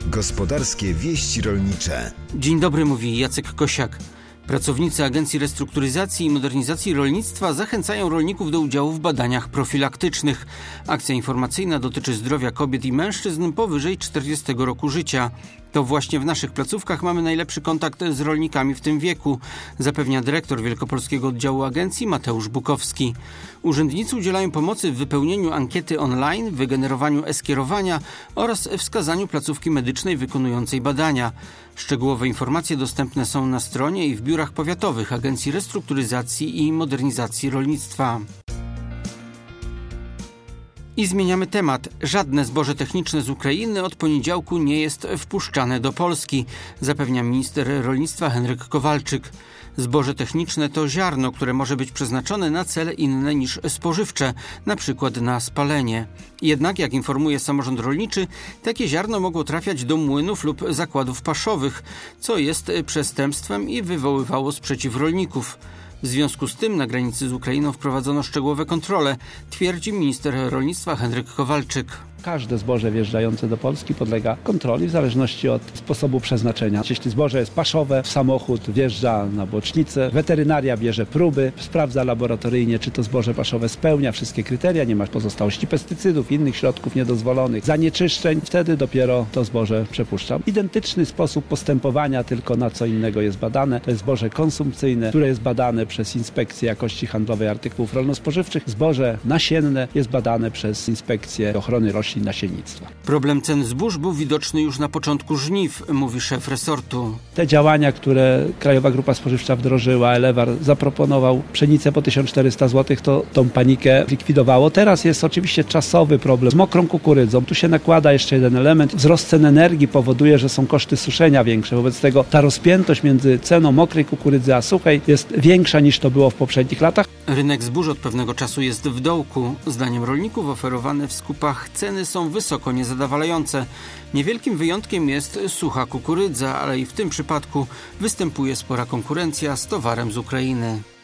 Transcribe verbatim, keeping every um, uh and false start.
Gospodarskie wieści rolnicze. Dzień dobry, mówi Jacek Kosiak. Pracownicy Agencji Restrukturyzacji i Modernizacji Rolnictwa zachęcają rolników do udziału w badaniach profilaktycznych. Akcja informacyjna dotyczy zdrowia kobiet i mężczyzn powyżej czterdziestego roku życia. To właśnie w naszych placówkach mamy najlepszy kontakt z rolnikami w tym wieku, zapewnia dyrektor Wielkopolskiego Oddziału Agencji Mateusz Bukowski. Urzędnicy udzielają pomocy w wypełnieniu ankiety online, wygenerowaniu e-skierowania oraz wskazaniu placówki medycznej wykonującej badania. Szczegółowe informacje dostępne są na stronie i w biurach powiatowych Agencji Restrukturyzacji i Modernizacji Rolnictwa. I zmieniamy temat. Żadne zboże techniczne z Ukrainy od poniedziałku nie jest wpuszczane do Polski, zapewnia minister rolnictwa Henryk Kowalczyk. Zboże techniczne to ziarno, które może być przeznaczone na cele inne niż spożywcze, na przykład na spalenie. Jednak, jak informuje samorząd rolniczy, takie ziarno mogło trafiać do młynów lub zakładów paszowych, co jest przestępstwem i wywoływało sprzeciw rolników. W związku z tym na granicy z Ukrainą wprowadzono szczegółowe kontrole, twierdzi minister rolnictwa Henryk Kowalczyk. Każde zboże wjeżdżające do Polski podlega kontroli w zależności od sposobu przeznaczenia. Jeśli zboże jest paszowe, samochód wjeżdża na bocznicę, weterynaria bierze próby, sprawdza laboratoryjnie, czy to zboże paszowe spełnia wszystkie kryteria, nie ma pozostałości pestycydów, innych środków niedozwolonych, zanieczyszczeń, wtedy dopiero to zboże przepuszcza. Identyczny sposób postępowania, tylko na co innego jest badane. To jest zboże konsumpcyjne, które jest badane przez Inspekcję Jakości Handlowej Artykułów Rolno-Spożywczych. Zboże nasienne jest badane przez Inspekcję Ochrony Roślin i Nasiennictwa. Problem cen zbóż był widoczny już na początku żniw, mówi szef resortu. Te działania, które Krajowa Grupa Spożywcza wdrożyła, Elewar zaproponował pszenicę po tysiąc czterysta złotych, to tą panikę likwidowało. Teraz jest oczywiście czasowy problem z mokrą kukurydzą. Tu się nakłada jeszcze jeden element. Wzrost cen energii powoduje, że są koszty suszenia większe. Wobec tego ta rozpiętość między ceną mokrej kukurydzy a suchej jest większa niż to było w poprzednich latach. Rynek zbóż od pewnego czasu jest w dołku. Zdaniem rolników oferowane w skupach ceny są wysoko niezadowalające. Niewielkim wyjątkiem jest sucha kukurydza, ale i w tym przypadku występuje spora konkurencja z towarem z Ukrainy.